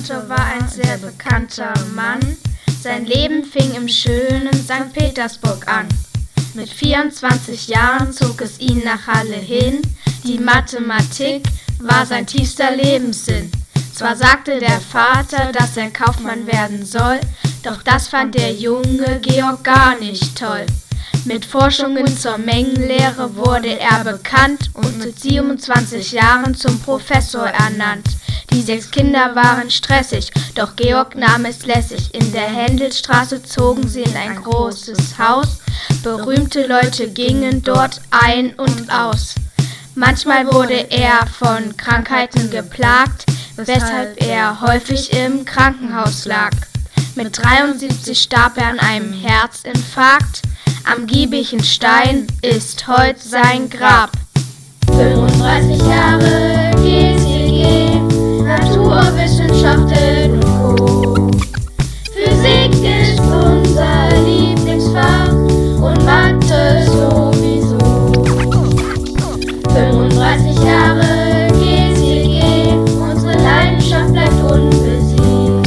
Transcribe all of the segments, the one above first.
Kantor war ein sehr bekannter Mann. Sein Leben fing im schönen St. Petersburg an. Mit 24 Jahren zog es ihn nach Halle hin. Die Mathematik war sein tiefster Lebenssinn. Zwar sagte der Vater, dass er Kaufmann werden soll, doch das fand der junge Georg gar nicht toll. Mit Forschungen zur Mengenlehre wurde er bekannt und mit 27 Jahren zum Professor ernannt. Die 6 Kinder waren stressig, doch Georg nahm es lässig. In der Händelstraße zogen sie in ein großes Haus. Berühmte Leute gingen dort ein und aus. Manchmal wurde er von Krankheiten geplagt, weshalb er häufig im Krankenhaus lag. Mit 73 starb er an einem Herzinfarkt. Am Giebigen Stein ist heute sein Grab. 35 Jahre GCG, Naturwissenschaften und Co. Physik ist unser Lieblingsfach und Mathe sowieso. 35 Jahre GCG, unsere Leidenschaft bleibt unbesiegt.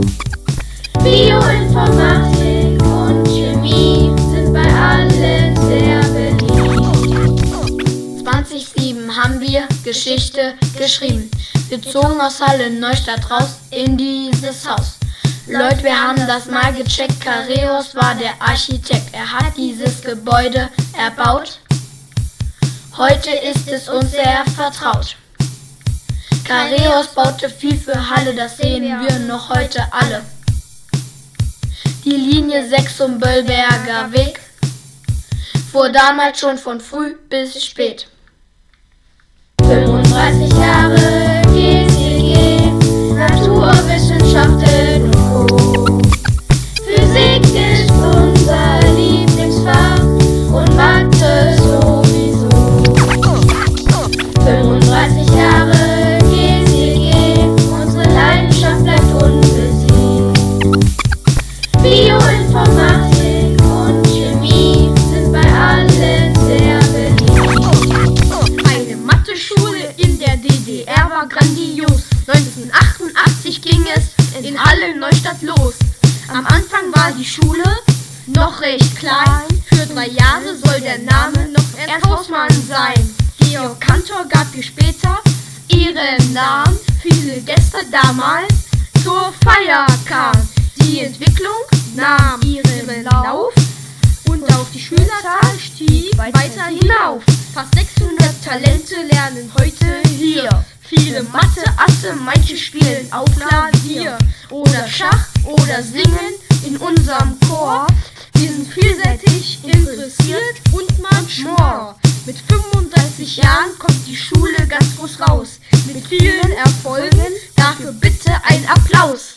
Bioinformatik und Chemie sind bei allen sehr beliebt. 2007 haben wir Geschichte geschrieben. Wir zogen aus Halle Neustadt raus in dieses Haus. Leute, wir haben das mal gecheckt. Kareos war der Architekt. Er hat dieses Gebäude erbaut. Heute ist es uns sehr vertraut. Kareos baute viel für Halle, das sehen wir noch heute alle. Die Linie 6 zum Böllberger Weg fuhr damals schon von früh bis spät. 35 Jahre GCG, Naturwissenschaften und Co. Physik ist unser Lieblingsfach und Mathe sowieso. 35 Jahre GCG, unsere Leidenschaft bleibt unbesiegt. Bioinformatik und Chemie sind bei allen sehr beliebt. Eine Mathe-Schule in der DDR war grandios. 1988 ging es in Halle Neustadt los. Am Anfang war die Schule noch recht klein. Für 3 Jahre soll der Name noch erst Hausmann sein. Georg Kantor gab ihr später ihren Namen. Viele Gäste damals zur Feier kamen. Die Entwicklung nahm ihren Lauf und auch die Schülerzahl stieg weiter hinauf. Fast 600 Talente lernen heute hier. Viele Mathe-Asse, manche spielen auf Klavier oder Schach oder singen in unserem Chor. Wir sind vielseitig interessiert und manchmal. Mit 35 Jahren kommt die Schule ganz groß raus. Mit vielen Erfolgen, dafür bitte ein Applaus.